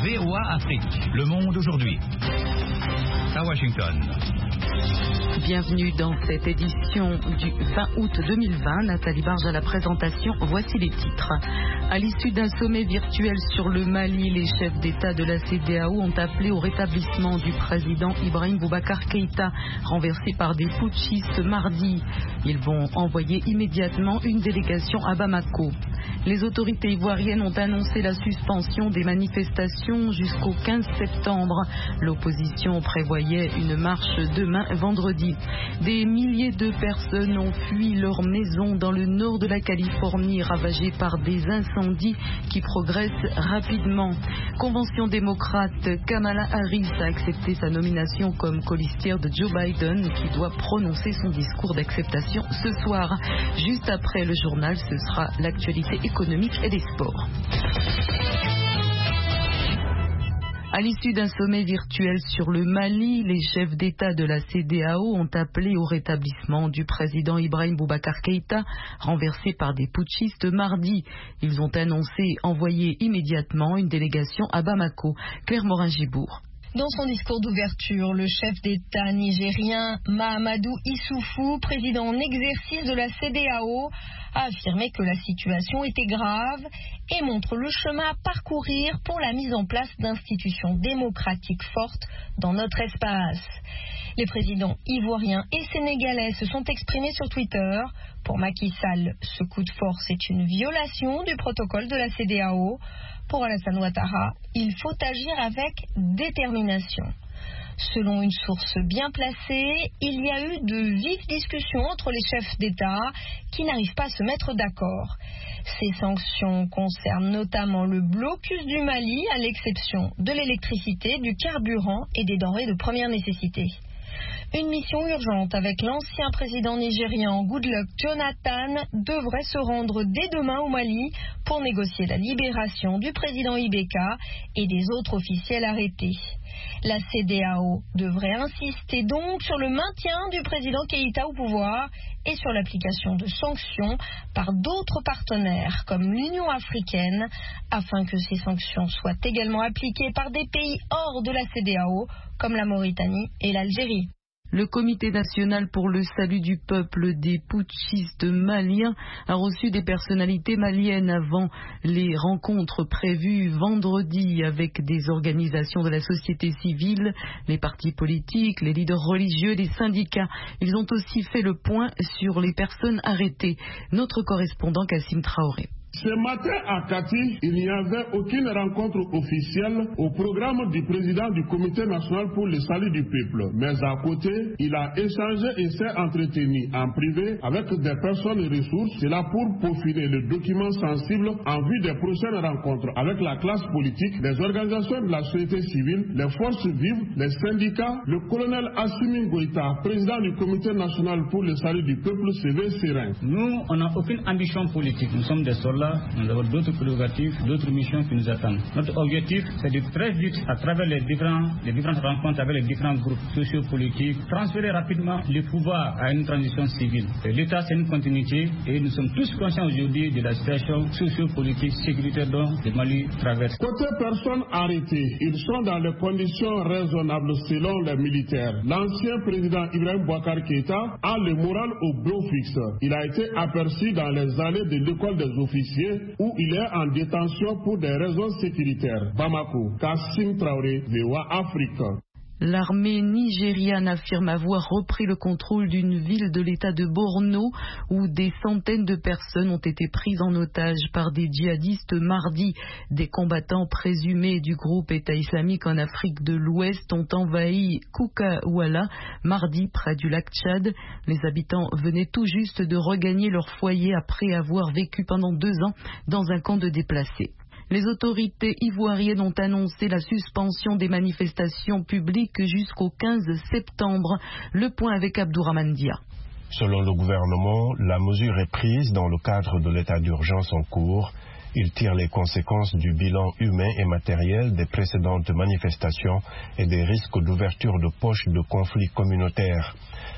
VOA Afrique. Le monde aujourd'hui. À Washington. Bienvenue dans cette édition du 20 août 2020. Nathalie Barge à la présentation. Voici les titres. À l'issue d'un sommet virtuel sur le Mali, les chefs d'État de la CEDEAO ont appelé au rétablissement du président Ibrahim Boubacar Keïta, renversé par des putschistes mardi. Ils vont envoyer immédiatement une délégation à Bamako. Les autorités ivoiriennes ont annoncé la suspension des manifestations jusqu'au 15 septembre. L'opposition prévoyait une marche demain vendredi. Des milliers de personnes ont fui leur maison dans le nord de la Californie, ravagée par des incendies qui progressent rapidement. Convention démocrate, Kamala Harris a accepté sa nomination comme colistière de Joe Biden, qui doit prononcer son discours d'acceptation ce soir. Juste après le journal, ce sera l'actualité économique et des sports. À l'issue d'un sommet virtuel sur le Mali, les chefs d'État de la CEDEAO ont appelé au rétablissement du président Ibrahim Boubacar Keïta, renversé par des putschistes mardi. Ils ont annoncé envoyer immédiatement une délégation à Bamako. Claire Morin-Gibourg. Dans son discours d'ouverture, le chef d'État nigérien Mahamadou Issoufou, président en exercice de la CEDEAO, a affirmé que la situation était grave et montre le chemin à parcourir pour la mise en place d'institutions démocratiques fortes dans notre espace. Les présidents ivoiriens et sénégalais se sont exprimés sur Twitter. Pour Macky Sall, ce coup de force est une violation du protocole de la CEDEAO. Pour Alassane Ouattara, il faut agir avec détermination. Selon une source bien placée, il y a eu de vives discussions entre les chefs d'État qui n'arrivent pas à se mettre d'accord. Ces sanctions concernent notamment le blocus du Mali, à l'exception de l'électricité, du carburant et des denrées de première nécessité. Une mission urgente avec l'ancien président nigérian Goodluck Jonathan devrait se rendre dès demain au Mali pour négocier la libération du président Ibeka et des autres officiels arrêtés. La CEDEAO devrait insister donc sur le maintien du président Keïta au pouvoir et sur l'application de sanctions par d'autres partenaires comme l'Union africaine afin que ces sanctions soient également appliquées par des pays hors de la CEDEAO comme la Mauritanie et l'Algérie. Le Comité national pour le salut du peuple des putschistes maliens a reçu des personnalités maliennes avant les rencontres prévues vendredi avec des organisations de la société civile, les partis politiques, les leaders religieux, les syndicats. Ils ont aussi fait le point sur les personnes arrêtées. Notre correspondant Kassim Traoré. Ce matin à Kati, il n'y avait aucune rencontre officielle au programme du président du Comité national pour le salut du peuple. Mais à côté, il a échangé et s'est entretenu en privé avec des personnes et ressources. C'est là pour peaufiner le document sensible en vue des prochaines rencontres avec la classe politique, les organisations de la société civile, les forces vives, les syndicats. Le colonel Assimi Goïta, président du Comité national pour le salut du peuple, se veut serein. Nous, on n'a aucune ambition politique. Nous sommes des soldats. Nous avons d'autres prérogatives, d'autres missions qui nous attendent. Notre objectif, c'est de très vite, à travers les différentes rencontres avec les différents groupes sociopolitiques, transférer rapidement le pouvoir à une transition civile. L'État, c'est une continuité et nous sommes tous conscients aujourd'hui de la situation sociopolitique, sécuritaire dont le Mali traverse. Côté personnes arrêtées, ils sont dans les conditions raisonnables selon les militaires. L'ancien président Ibrahim Boubacar Keïta a le moral au beau fixe. Il a été aperçu dans les allées de l'école des officiers où il est en détention pour des raisons sécuritaires. Bamako, Kassim Traoré, VOA Afrique. L'armée nigériane affirme avoir repris le contrôle d'une ville de l'état de Borno où des centaines de personnes ont été prises en otage par des djihadistes mardi. Des combattants présumés du groupe État islamique en Afrique de l'Ouest ont envahi Koukawala mardi près du lac Tchad. Les habitants venaient tout juste de regagner leur foyer après avoir vécu pendant 2 ans dans un camp de déplacés. Les autorités ivoiriennes ont annoncé la suspension des manifestations publiques jusqu'au 15 septembre. Le point avec Abdourahmane Dia. Selon le gouvernement, la mesure est prise dans le cadre de l'état d'urgence en cours. Il tire les conséquences du bilan humain et matériel des précédentes manifestations et des risques d'ouverture de poches de conflits communautaires.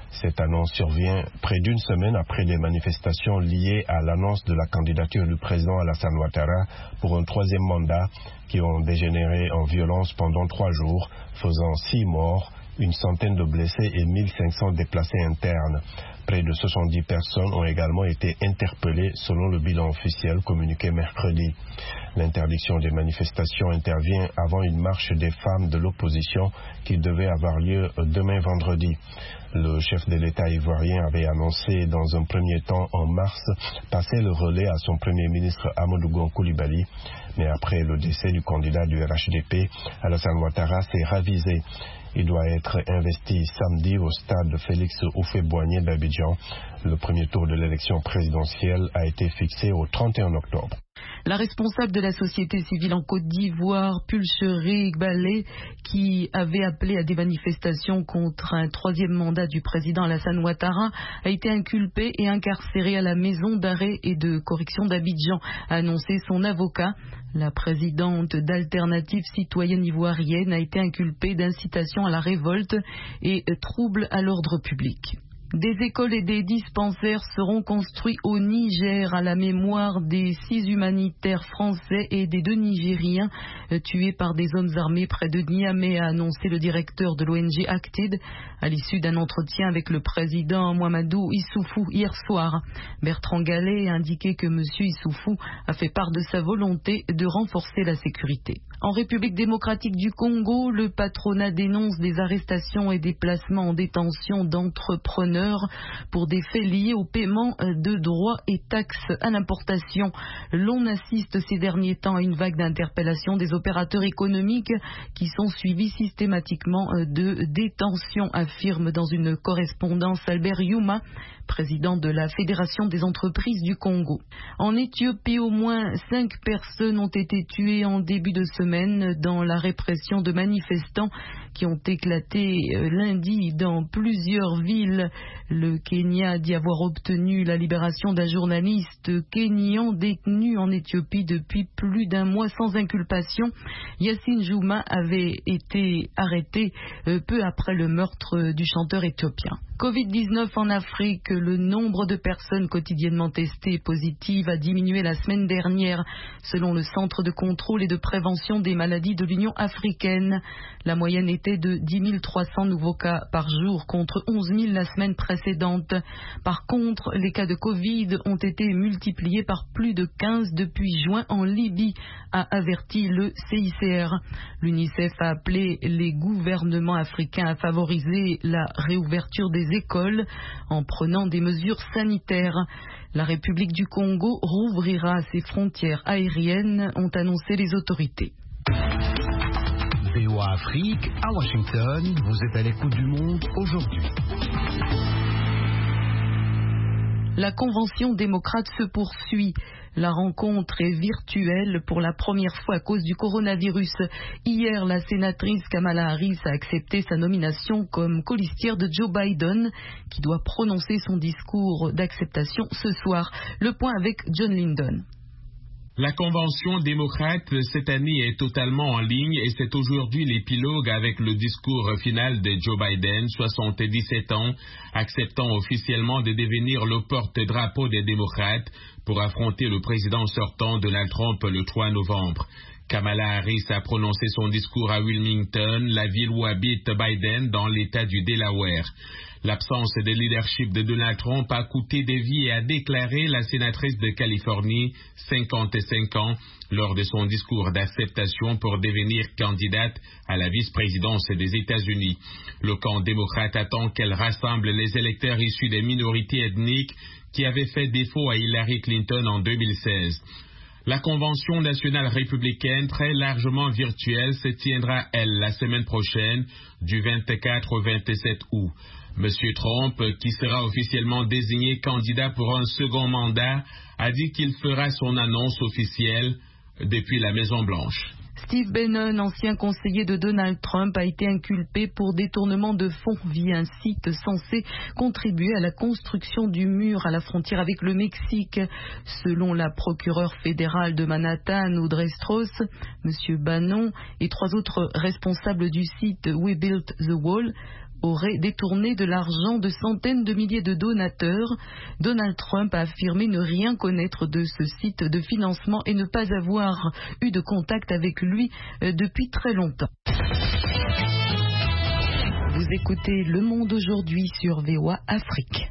Cette annonce survient près d'une semaine après les manifestations liées à l'annonce de la candidature du président Alassane Ouattara pour un troisième mandat qui ont dégénéré en violence pendant 3 jours, faisant 6 morts, une centaine de blessés et 1500 déplacés internes. Près de 70 personnes ont également été interpellées selon le bilan officiel communiqué mercredi. L'interdiction des manifestations intervient avant une marche des femmes de l'opposition qui devait avoir lieu demain vendredi. Le chef de l'État ivoirien avait annoncé dans un premier temps en mars passer le relais à son premier ministre Amadou Gon Coulibaly, mais après le décès du candidat du RHDP, Alassane Ouattara s'est ravisé. Il doit être investi samedi au stade Félix Houphouët-Boigny d'Abidjan. Le premier tour de l'élection présidentielle a été fixé au 31 octobre. La responsable de la société civile en Côte d'Ivoire, Pulchere Igbalé, qui avait appelé à des manifestations contre un troisième mandat du président Alassane Ouattara, a été inculpée et incarcérée à la maison d'arrêt et de correction d'Abidjan, a annoncé son avocat. La présidente d'Alternative citoyenne ivoirienne a été inculpée d'incitation à la révolte et trouble à l'ordre public. Des écoles et des dispensaires seront construits au Niger à la mémoire des 6 humanitaires français et des 2 Nigériens tués par des hommes armés près de Niamey, a annoncé le directeur de l'ONG Acted à l'issue d'un entretien avec le président Mahamadou Issoufou hier soir. Bertrand Gallet a indiqué que M. Issoufou a fait part de sa volonté de renforcer la sécurité. En République démocratique du Congo, le patronat dénonce des arrestations et des placements en détention d'entrepreneurs pour des faits liés au paiement de droits et taxes à l'importation. L'on assiste ces derniers temps à une vague d'interpellations des opérateurs économiques qui sont suivis systématiquement de détention, affirme dans une correspondance Albert Youma, président de la Fédération des entreprises du Congo. En Éthiopie, au moins 5 personnes ont été tuées en début de semaine dans la répression de manifestants qui ont éclaté lundi dans plusieurs villes. Le Kenya dit avoir obtenu la libération d'un journaliste kényan détenu en Éthiopie depuis plus d'1 mois sans inculpation. Yassine Jouma avait été arrêté peu après le meurtre du chanteur éthiopien. Covid-19 en Afrique, le nombre de personnes quotidiennement testées positives a diminué la semaine dernière, selon le Centre de contrôle et de prévention des maladies de l'Union africaine. La moyenne était de 10 300 nouveaux cas par jour contre 11 000 la semaine précédente. Par contre, les cas de Covid ont été multipliés par plus de 15 depuis juin en Libye, a averti le CICR. L'UNICEF a appelé les gouvernements africains à favoriser la réouverture des écoles en prenant des mesures sanitaires. La République du Congo rouvrira ses frontières aériennes, ont annoncé les autorités. VOA Afrique, à Washington, vous êtes à l'écoute du monde aujourd'hui. La convention démocrate se poursuit. La rencontre est virtuelle pour la première fois à cause du coronavirus. Hier, la sénatrice Kamala Harris a accepté sa nomination comme colistière de Joe Biden, qui doit prononcer son discours d'acceptation ce soir. Le point avec John Lyndon. La convention démocrate cette année est totalement en ligne et c'est aujourd'hui l'épilogue avec le discours final de Joe Biden, 77 ans, acceptant officiellement de devenir le porte-drapeau des démocrates pour affronter le président sortant Donald Trump le 3 novembre. Kamala Harris a prononcé son discours à Wilmington, la ville où habite Biden dans l'État du Delaware. L'absence de leadership de Donald Trump a coûté des vies et a déclaré la sénatrice de Californie, 55 ans, lors de son discours d'acceptation pour devenir candidate à la vice-présidence des États-Unis. Le camp démocrate attend qu'elle rassemble les électeurs issus des minorités ethniques qui avaient fait défaut à Hillary Clinton en 2016. La Convention nationale républicaine, très largement virtuelle, se tiendra, elle, la semaine prochaine, du 24 au 27 août. Monsieur Trump, qui sera officiellement désigné candidat pour un second mandat, a dit qu'il fera son annonce officielle depuis la Maison-Blanche. Steve Bannon, ancien conseiller de Donald Trump, a été inculpé pour détournement de fonds via un site censé contribuer à la construction du mur à la frontière avec le Mexique. Selon la procureure fédérale de Manhattan, Audrey Strauss, M. Bannon et 3 autres responsables du site We Built the Wall aurait détourné de l'argent de centaines de milliers de donateurs. Donald Trump a affirmé ne rien connaître de ce site de financement et ne pas avoir eu de contact avec lui depuis très longtemps. Vous écoutez Le Monde aujourd'hui sur VOA Afrique.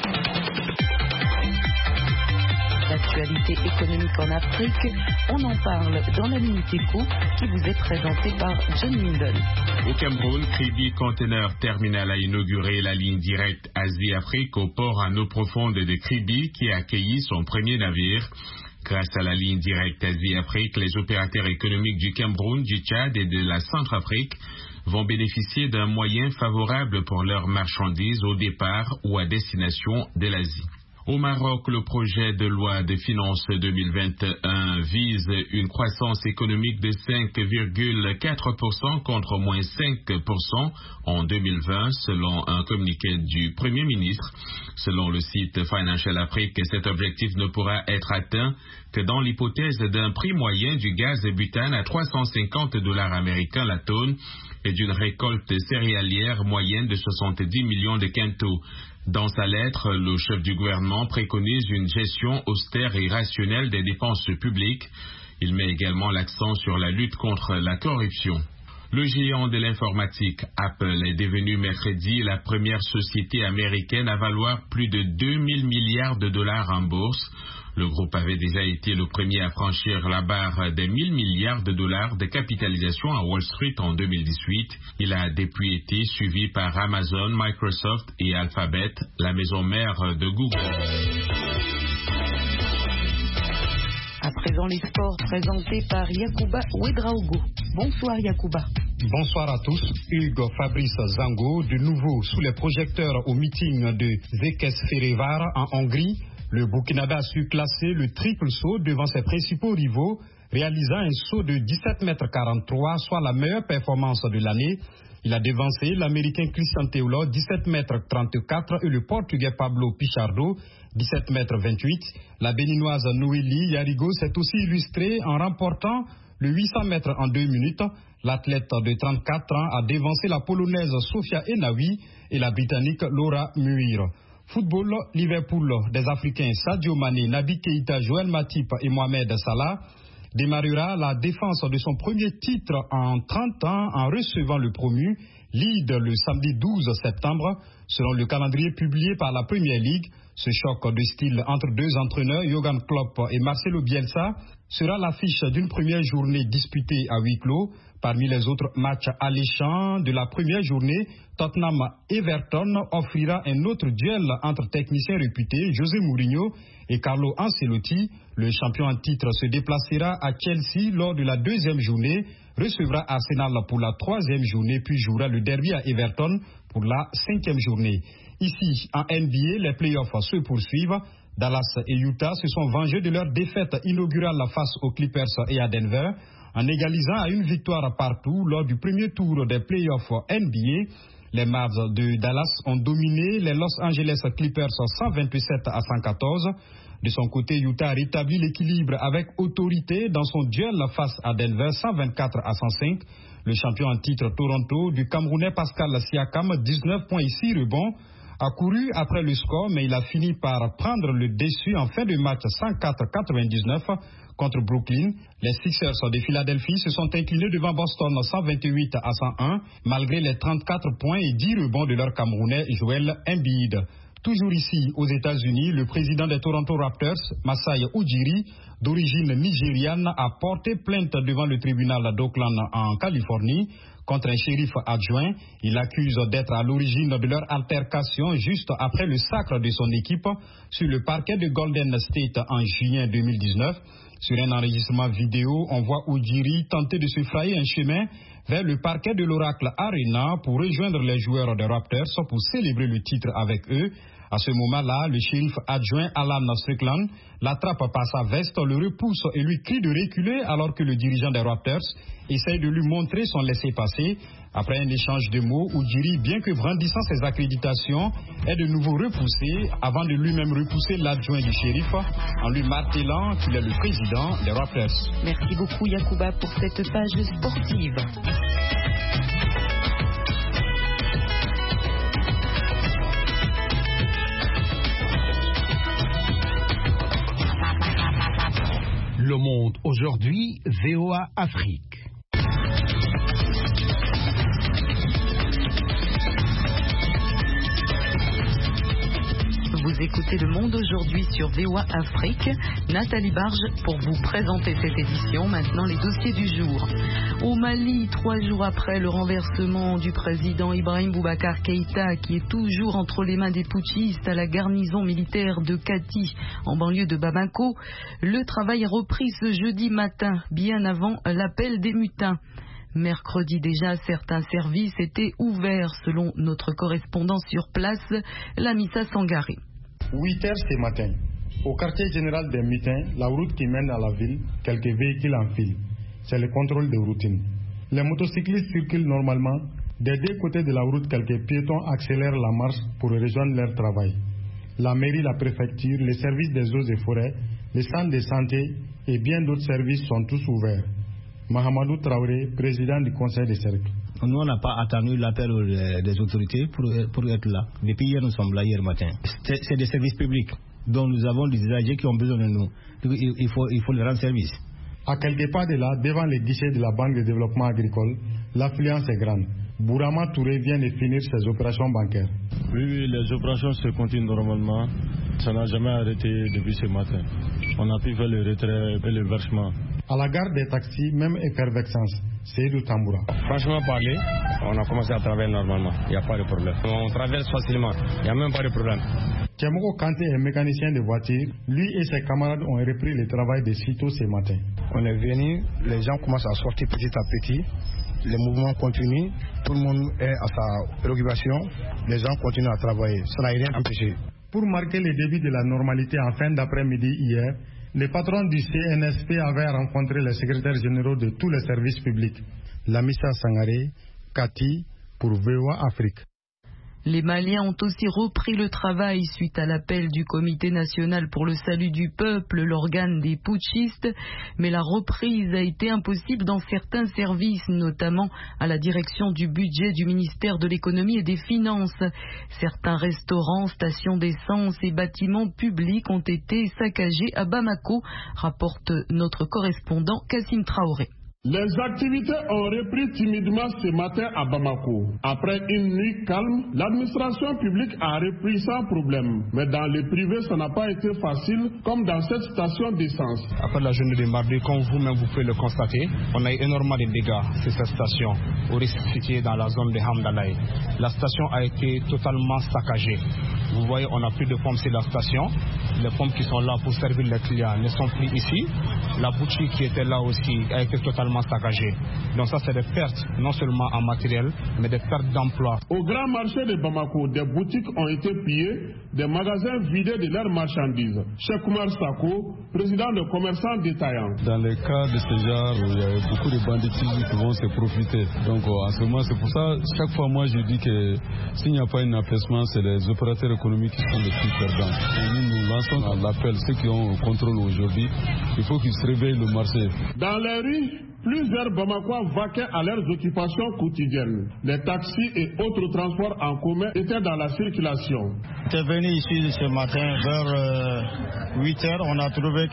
L'actualité économique en Afrique, on en parle dans la Minute Éco qui vous est présentée par John Lindon. Au Cameroun, Crédit Container Terminal a inauguré la ligne directe Asie-Afrique au port en eau profonde de Kribi qui a accueilli son premier navire. Grâce à la ligne directe Asie-Afrique, les opérateurs économiques du Cameroun, du Tchad et de la Centrafrique vont bénéficier d'un moyen favorable pour leurs marchandises au départ ou à destination de l'Asie. Au Maroc, le projet de loi de finances 2021 vise une croissance économique de 5,4% contre moins 5% en 2020, selon un communiqué du Premier ministre. Selon le site Financial Afrique, cet objectif ne pourra être atteint que dans l'hypothèse d'un prix moyen du gaz butane à $350 américains la tonne et d'une récolte céréalière moyenne de 70 millions de quintaux. Dans sa lettre, le chef du gouvernement préconise une gestion austère et rationnelle des dépenses publiques. Il met également l'accent sur la lutte contre la corruption. Le géant de l'informatique Apple est devenu mercredi la première société américaine à valoir plus de 2000 milliards de dollars en bourse. Le groupe avait déjà été le premier à franchir la barre des 1000 milliards de dollars de capitalisation à Wall Street en 2018. Il a depuis été suivi par Amazon, Microsoft et Alphabet, la maison mère de Google. À présent, les sports présentés par Yacouba Ouedraogo. Bonsoir Yacouba. Bonsoir à tous. Hugues Fabrice Zango, de nouveau sous les projecteurs au meeting de Székesfehérvár en Hongrie. Le Burkinabé a su classer le triple saut devant ses principaux rivaux, réalisant un saut de 17,43 m, soit la meilleure performance de l'année. Il a devancé l'Américain Christian Theulot, 17,34 m, et le Portugais Pablo Pichardo, 17,28 m. La Béninoise Noélie Yarigo s'est aussi illustrée en remportant le 800 mètres en 2 minutes. L'athlète de 34 ans a devancé la Polonaise Sofia Enawi et la Britannique Laura Muir. Football, Liverpool des Africains Sadio Mané, Naby Keïta, Joël Matip et Mohamed Salah démarrera la défense de son premier titre en 30 ans en recevant le promu Leeds le samedi 12 septembre. Selon le calendrier publié par la Premier League, ce choc de style entre deux entraîneurs, Jürgen Klopp et Marcelo Bielsa, sera l'affiche d'une première journée disputée à huis clos. Parmi les autres matchs alléchants de la première journée, Tottenham-Everton offrira un autre duel entre techniciens réputés José Mourinho et Carlo Ancelotti. Le champion en titre se déplacera à Chelsea lors de la deuxième journée, recevra Arsenal pour la troisième journée, puis jouera le derby à Everton pour la cinquième journée. Ici, en NBA, les playoffs se poursuivent. Dallas et Utah se sont vengés de leur défaite inaugurale face aux Clippers et à Denver, en égalisant à une victoire partout lors du premier tour des playoffs NBA. Les Mavs de Dallas ont dominé les Los Angeles Clippers 127-114. De son côté, Utah a rétabli l'équilibre avec autorité dans son duel face à Denver 124-105. Le champion en titre Toronto du Camerounais Pascal Siakam, 19 points et 6 rebonds, a couru après le score, mais il a fini par prendre le dessus en fin de match 104-99 contre Brooklyn. Les Sixers de Philadelphie se sont inclinés devant Boston 128-101, malgré les 34 points et 10 rebonds de leur Camerounais Joel Embiid. Toujours ici, aux États-Unis, le président des Toronto Raptors, Masai Ujiri, d'origine nigériane, a porté plainte devant le tribunal d'Oakland en Californie contre un shérif adjoint. Il l'accuse d'être à l'origine de leur altercation juste après le sacre de son équipe sur le parquet de Golden State en juin 2019. Sur un enregistrement vidéo, on voit Ujiri tenter de se frayer un chemin vers le parquet de l'Oracle Arena pour rejoindre les joueurs des Raptors pour célébrer le titre avec eux. À ce moment-là, le shérif adjoint Alan Strickland l'attrape par sa veste, le repousse et lui crie de reculer alors que le dirigeant des Raptors essaye de lui montrer son laissez-passer. Après un échange de mots, Ujiri, bien que brandissant ses accréditations, est de nouveau repoussé avant de lui-même repousser l'adjoint du shérif en lui martelant qu'il est le président des Raptors. Merci beaucoup Yacouba pour cette page sportive. Le Monde aujourd'hui, VOA Afrique. Vous écoutez Le Monde aujourd'hui sur VOA Afrique. Nathalie Barge pour vous présenter cette édition. Maintenant, les dossiers du jour. Au Mali, 3 jours après le renversement du président Ibrahim Boubacar Keïta, qui est toujours entre les mains des putschistes à la garnison militaire de Kati, en banlieue de Bamako, le travail a repris ce jeudi matin, bien avant l'appel des mutins. Mercredi déjà, certains services étaient ouverts, selon notre correspondant sur place, Lamissa Sangaré. 8 heures ce matin, au quartier général des mutins, la route qui mène à la ville, quelques véhicules enfilent. C'est le contrôle de routine. Les motocyclistes circulent normalement. Des deux côtés de la route, quelques piétons accélèrent la marche pour rejoindre leur travail. La mairie, la préfecture, les services des eaux et forêts, les centres de santé et bien d'autres services sont tous ouverts. Mahamadou Traoré, président du conseil des cercles. Nous, on n'a pas attendu l'appel des autorités pour être là. Depuis hier, nous sommes là, hier matin. C'est des services publics dont nous avons des usagers qui ont besoin de nous. Il faut leur rendre service. À quelques pas de là, devant les guichets de la Banque de développement agricole, l'affluence est grande. Bourama Touré vient de finir ses opérations bancaires. Oui, les opérations se continuent normalement. Ça n'a jamais arrêté depuis ce matin. On a pu faire le retrait et le versement. À la gare des taxis, même effervescence. Seydou Tamboura. Franchement parler, on a commencé à travailler normalement. Il n'y a pas de problème. On traverse facilement. Il n'y a même pas de problème. Tiamoko Kanté est mécanicien de voiture. Lui et ses camarades ont repris le travail de sitôt ce matin. On est venu, les gens commencent à sortir petit à petit. Les mouvements continuent. Tout le monde est à sa préoccupation. Les gens continuent à travailler. Ça n'a rien empêché. Pour marquer le début de la normalité en fin d'après-midi hier, les patrons du CNSP avaient rencontré les secrétaires généraux de tous les services publics. Lamissa Sangaré, Kati, pour VOA Afrique. Les Maliens ont aussi repris le travail suite à l'appel du Comité national pour le salut du peuple, l'organe des putschistes, mais la reprise a été impossible dans certains services, notamment à la direction du budget du ministère de l'économie et des finances. Certains restaurants, stations d'essence et bâtiments publics ont été saccagés à Bamako, rapporte notre correspondant Kassim Traoré. Les activités ont repris timidement ce matin à Bamako. Après une nuit calme, l'administration publique a repris sans problème. Mais dans le privé, ça n'a pas été facile, comme dans cette station d'essence. Après la journée de mardi, comme vous-même vous pouvez le constater, on a eu énormément de dégâts sur cette station, au risque situé dans la zone de Hamdalaï. La station a été totalement saccagée. Vous voyez, on n'a plus de pompes sur la station. Les pompes qui sont là pour servir les clients ne sont plus ici. La boutique qui était là aussi a été totalement saccagée. Donc ça, c'est des pertes, non seulement en matériel, mais des pertes d'emploi. Au grand marché de Bamako, des boutiques ont été pillées, des magasins vidés de leurs marchandises. Cheikh Oumar Sako, président de commerçants détaillants. Dans les cas de ce genre, il y a beaucoup de banditisme qui vont se profiter. Donc en ce moment, c'est pour ça, chaque fois moi je dis que s'il n'y a pas un apaisement, c'est les opérateurs économiques qui sont les plus perdants. Et nous lançons l'appel, ceux qui ont le contrôle aujourd'hui, il faut qu'ils se réveillent le marché. Dans les rues, plusieurs Bamakois vaquaient à leurs occupations quotidiennes. Les taxis et autres transports en commun étaient dans la circulation. J'étais venu ici ce matin vers 8 heures. On a trouvé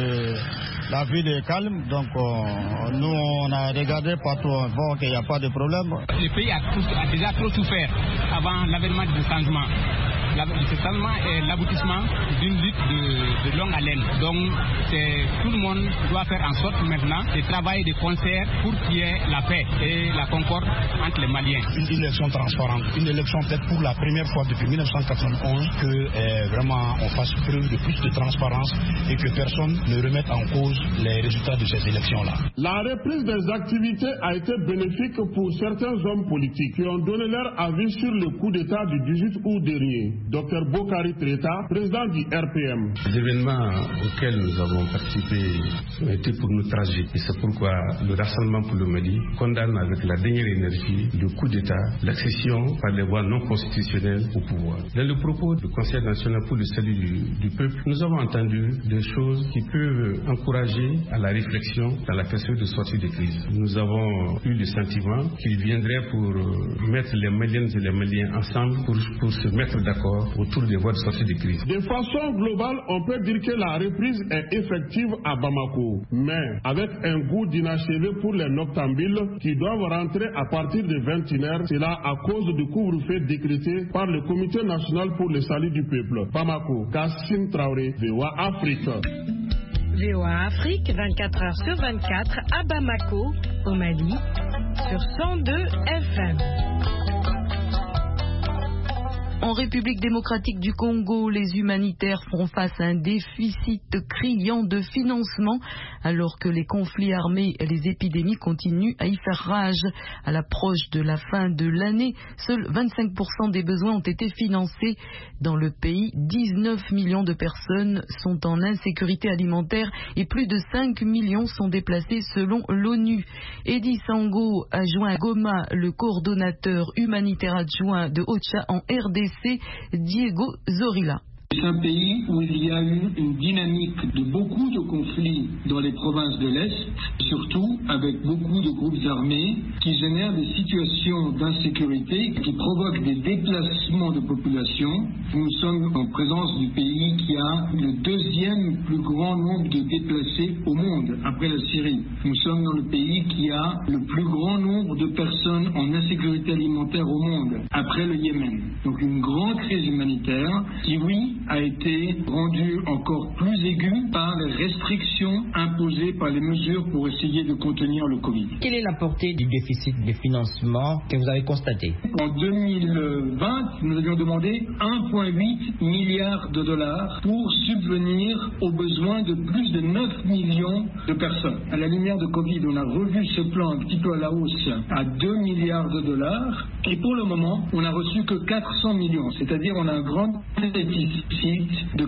que la ville est calme. Donc nous, on a regardé partout, on voit qu'il n'y a pas de problème. Le pays a déjà trop souffert avant l'avènement du changement. Ce changement est l'aboutissement d'une lutte de longue haleine. Donc tout le monde doit faire en sorte maintenant de travailler de concert pour qu'il y ait la paix et la concorde entre les Maliens. Une élection transparente, une élection peut-être pour la première fois depuis 1991 que vraiment on fasse preuve de plus de transparence et que personne ne remette en cause les résultats de ces élections-là. La reprise des activités a été bénéfique pour certains hommes politiques qui ont donné leur avis sur le coup d'État du 18 août dernier. Dr Bokari Treta, président du RPM. Les événements auxquels nous avons participé ont été pour nous tragiques. Et c'est pourquoi le Rassemblement pour le Mali condamne avec la dernière énergie le coup d'État, l'accession par les voies non constitutionnelles au pouvoir. Dans le propos du Conseil national pour le salut du peuple, nous avons entendu des choses qui peuvent encourager à la réflexion dans la question de sortie de crise. Nous avons eu le sentiment qu'il viendrait pour mettre les Maliennes et les Maliens ensemble pour se mettre d'accord d'accord autour des voies de sortie de crise. De façon globale, on peut dire que la reprise est effective à Bamako, mais avec un goût d'inachevé pour les noctambules qui doivent rentrer à partir de 21h, cela à cause du couvre-feu décrété par le Comité national pour le salut du peuple. Bamako, Kassim Traoré, VOA Afrique. VOA Afrique, 24 heures sur 24 à Bamako, au Mali, sur 102 FM. En République démocratique du Congo, les humanitaires font face à un déficit criant de financement alors que les conflits armés et les épidémies continuent à y faire rage. À l'approche de la fin de l'année, seuls 25% des besoins ont été financés. Dans le pays, 19 millions de personnes sont en insécurité alimentaire et plus de 5 millions sont déplacés selon l'ONU. Eddy Sango a joint à Goma le coordonnateur humanitaire adjoint de OCHA en RDC, Diego Zorilla. C'est un pays où il y a eu une dynamique de beaucoup de conflits dans les provinces de l'Est, surtout avec beaucoup de groupes armés qui génèrent des situations d'insécurité, qui provoquent des déplacements de population. Nous sommes en présence du pays qui a le deuxième plus grand nombre de déplacés au monde, après la Syrie. Nous sommes dans le pays qui a le plus grand nombre de personnes en insécurité alimentaire au monde, après le Yémen. Donc une grande crise humanitaire qui, oui, a été rendue encore plus aiguë par les restrictions imposées par les mesures pour essayer de contenir le Covid. Quelle est la portée du déficit de financement que vous avez constaté? En 2020, nous avions demandé 1,8 milliard de dollars pour subvenir aux besoins de plus de 9 millions de personnes. À la lumière de Covid, on a revu ce plan un petit peu à la hausse à 2 milliards de dollars et pour le moment, on n'a reçu que 400 millions, c'est-à-dire on a un grand déficit de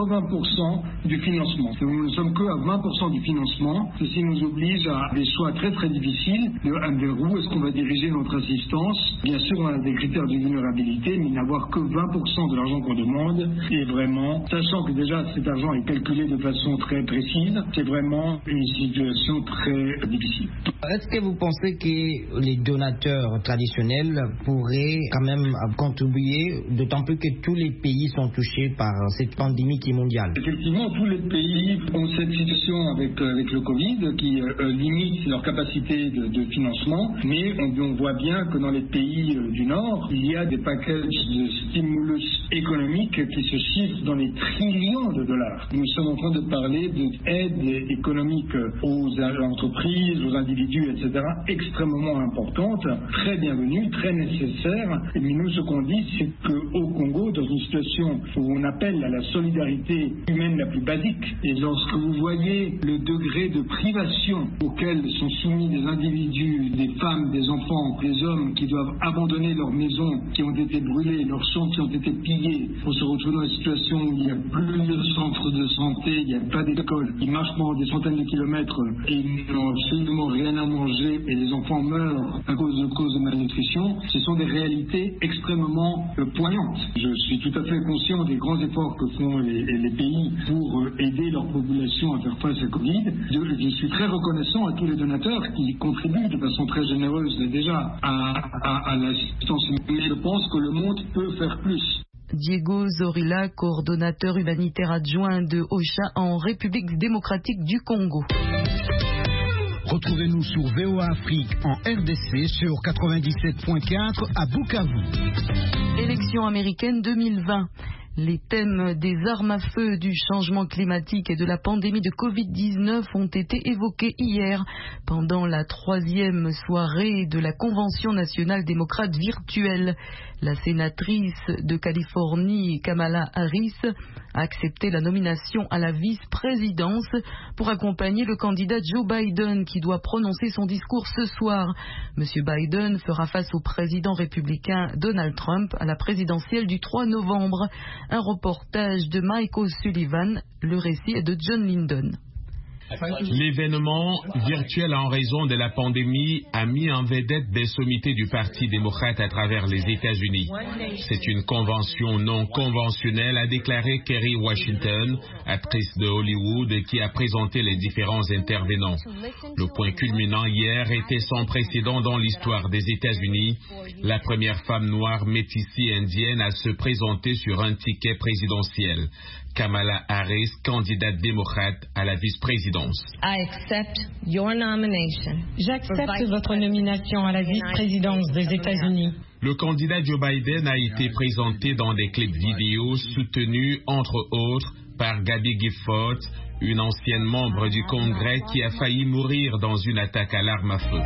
80% du financement. Nous ne sommes que à 20% du financement. Ceci nous oblige à des choix très très difficiles vers où est-ce qu'on va diriger notre assistance. Bien sûr, on a des critères de vulnérabilité, mais n'avoir que 20% de l'argent qu'on demande est vraiment, sachant que déjà cet argent est calculé de façon très précise, c'est vraiment une situation très difficile. Est-ce que vous pensez que les donateurs traditionnels pourraient quand même contribuer, d'autant plus que tous les pays sont touchés par cette pandémie qui est mondiale? Effectivement, tous les pays ont cette situation avec le Covid qui limite leur capacité de financement, mais on voit bien que dans les pays du Nord, il y a des packages de stimulus économique qui se chiffrent dans les trillions de dollars. Nous sommes en train de parler d'aide économique aux entreprises, aux individus, etc., extrêmement importante, très bienvenue, très nécessaire. Mais nous, ce qu'on dit, c'est qu'au Congo, dans une situation où on appelle à la solidarité humaine la plus basique, et lorsque vous voyez le degré de privation auquel sont soumis des individus, des femmes, des enfants, des hommes qui doivent abandonner leurs maisons, qui ont été brûlées, leurs champs qui ont été pillés, pour se retrouver dans une situation où il n'y a plus de centre de santé, il n'y a pas d'école, ils marchent pendant des centaines de kilomètres et ils n'ont absolument rien à manger et les enfants meurent à cause de malnutrition, ce sont des réalités extrêmement poignantes. Je suis tout à fait conscient des grands efforts que font les pays pour aider leur population à faire face à Covid. Je suis très reconnaissant à tous les donateurs qui contribuent de façon très généreuse déjà à l'assistance. Mais je pense que le monde peut faire plus. Diego Zorilla, coordonnateur humanitaire adjoint de OCHA en République démocratique du Congo. Retrouvez-nous sur VOA Afrique en RDC sur 97.4 à Bukavu. Élections américaines 2020. Les thèmes des armes à feu, du changement climatique et de la pandémie de Covid-19 ont été évoqués hier pendant la 3e soirée de la Convention nationale démocrate virtuelle. La sénatrice de Californie, Kamala Harris, a accepté la nomination à la vice-présidence pour accompagner le candidat Joe Biden qui doit prononcer son discours ce soir. Monsieur Biden fera face au président républicain Donald Trump à la présidentielle du 3 novembre. Un reportage de Mike O'Sullivan, le récit est de John Lyndon. L'événement, virtuel en raison de la pandémie, a mis en vedette des sommités du Parti démocrate à travers les États-Unis. C'est une convention non conventionnelle, a déclaré Kerry Washington, actrice de Hollywood, qui a présenté les différents intervenants. Le point culminant hier était sans précédent dans l'histoire des États-Unis, la première femme noire métissée indienne à se présenter sur un ticket présidentiel. Kamala Harris, candidate démocrate à la vice-présidence. J'accepte votre nomination à la vice-présidence des États-Unis. Le candidat Joe Biden a été présenté dans des clips vidéo soutenus, entre autres, par Gabby Giffords, une ancienne membre du Congrès qui a failli mourir dans une attaque à l'arme à feu.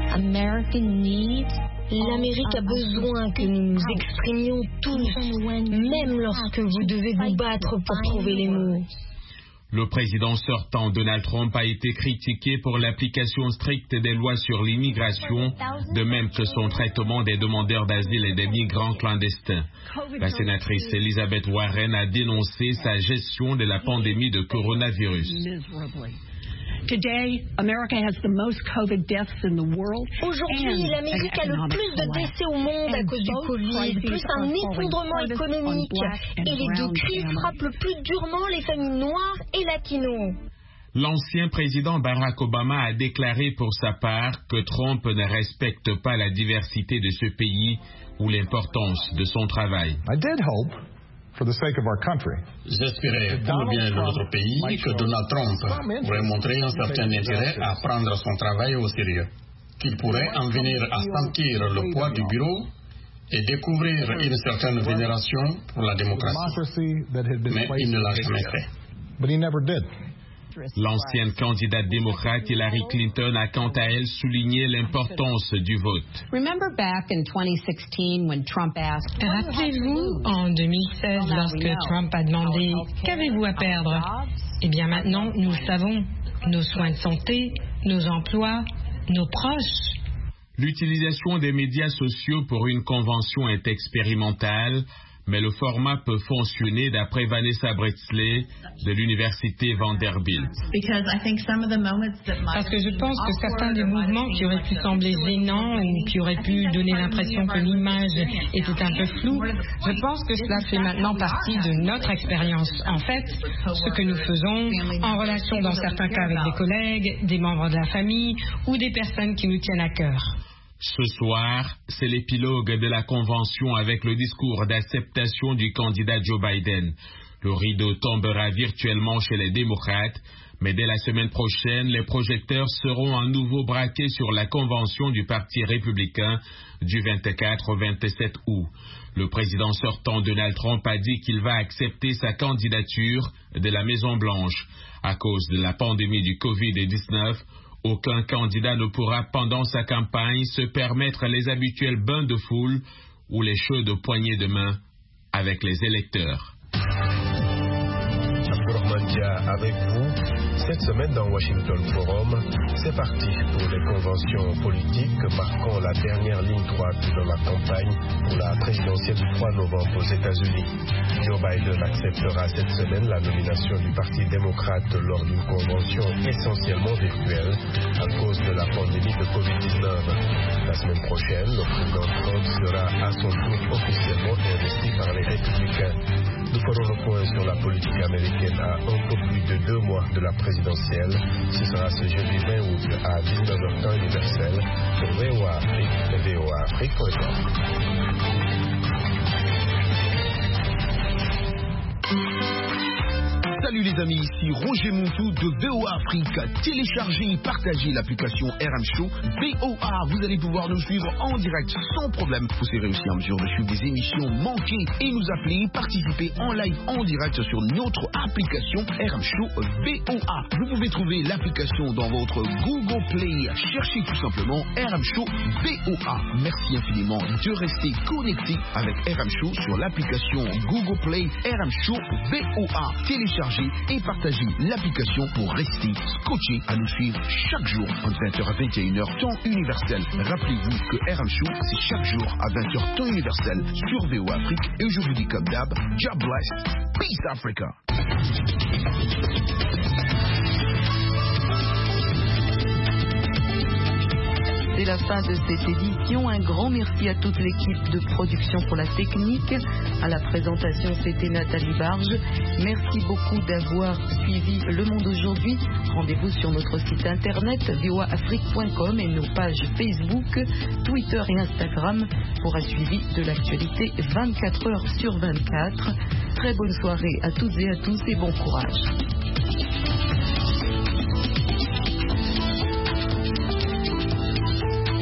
L'Amérique a besoin que nous nous exprimions tous, même lorsque vous devez vous battre pour trouver les mots. Le président sortant Donald Trump a été critiqué pour l'application stricte des lois sur l'immigration, de même que son traitement des demandeurs d'asile et des migrants clandestins. La sénatrice Elizabeth Warren a dénoncé sa gestion de la pandémie de coronavirus. Aujourd'hui, l'Amérique a le plus de décès au monde à cause du Covid, plus un effondrement économique. Et les deux crises frappent le plus durement les familles noires et latinos. L'ancien président Barack Obama a déclaré pour sa part que Trump ne respecte pas la diversité de ce pays ou l'importance de son travail. J'espérais pour le bien de notre pays que Donald Trump pourrait montrer un certain intérêt à prendre son travail au sérieux, qu'il pourrait en venir à sentir le poids du bureau et découvrir une certaine vénération pour la démocratie. Mais il ne l'a jamais fait. L'ancienne candidate démocrate Hillary Clinton a quant à elle souligné l'importance du vote. Rappelez-vous, en 2016, lorsque Trump a demandé « Qu'avez-vous à perdre ?» Eh bien maintenant, nous le savons, nos soins de santé, nos emplois, nos proches. L'utilisation des médias sociaux pour une convention est expérimentale, mais le format peut fonctionner d'après Vanessa Bretzley de l'université Vanderbilt. Parce que je pense que certains des mouvements qui auraient pu sembler gênants ou qui auraient pu donner l'impression que l'image était un peu floue, je pense que cela fait maintenant partie de notre expérience. En fait, ce que nous faisons en relation dans certains cas avec des collègues, des membres de la famille ou des personnes qui nous tiennent à cœur. Ce soir, c'est l'épilogue de la convention avec le discours d'acceptation du candidat Joe Biden. Le rideau tombera virtuellement chez les démocrates, mais dès la semaine prochaine, les projecteurs seront à nouveau braqués sur la convention du Parti républicain du 24 au 27 août. Le président sortant Donald Trump a dit qu'il va accepter sa candidature de la Maison-Blanche. À cause de la pandémie du Covid-19, aucun candidat ne pourra pendant sa campagne se permettre les habituels bains de foule ou les chaudes poignées de main avec les électeurs. Avec vous, cette semaine dans Washington Forum, c'est parti pour les conventions politiques marquant la dernière ligne droite dans la campagne pour la présidentielle du 3 novembre aux États-Unis. Joe Biden acceptera cette semaine la nomination du Parti démocrate lors d'une convention essentiellement virtuelle à cause de la pandémie de Covid-19. La semaine prochaine, le président Trump sera à son tour officiellement investi par les républicains. Nous ferons le point sur la politique américaine à un peu plus de 2 mois de la présidentielle. Ce sera ce jeudi 20 août à 19h temps universel sur VOA Afrique et voaafrique.com. Salut les amis, ici Roger Montou de VOA Afrique. Téléchargez et partagez l'application RM Show VOA. Vous allez pouvoir nous suivre en direct sans problème. Vous serez aussi en mesure de suivre des émissions manquées et nous appeler, participer en live en direct sur notre application RM Show VOA. Vous pouvez trouver l'application dans votre Google Play. Cherchez tout simplement RM Show VOA. Merci infiniment de rester connecté avec RM Show sur l'application Google Play RM Show VOA. Téléchargez et partagez l'application pour rester scotché à nous suivre chaque jour entre 20h à 21h temps universel. Rappelez-vous que RM Show c'est chaque jour à 20h temps universel sur VOA Afrique et je vous dis comme d'hab, God bless, peace Africa. C'est la fin de cette édition. Un grand merci à toute l'équipe de production pour la technique. À la présentation, c'était Nathalie Barge. Merci beaucoup d'avoir suivi Le Monde aujourd'hui. Rendez-vous sur notre site internet voaafrique.com et nos pages Facebook, Twitter et Instagram pour un suivi de l'actualité 24 heures sur 24. Très bonne soirée à toutes et à tous et bon courage.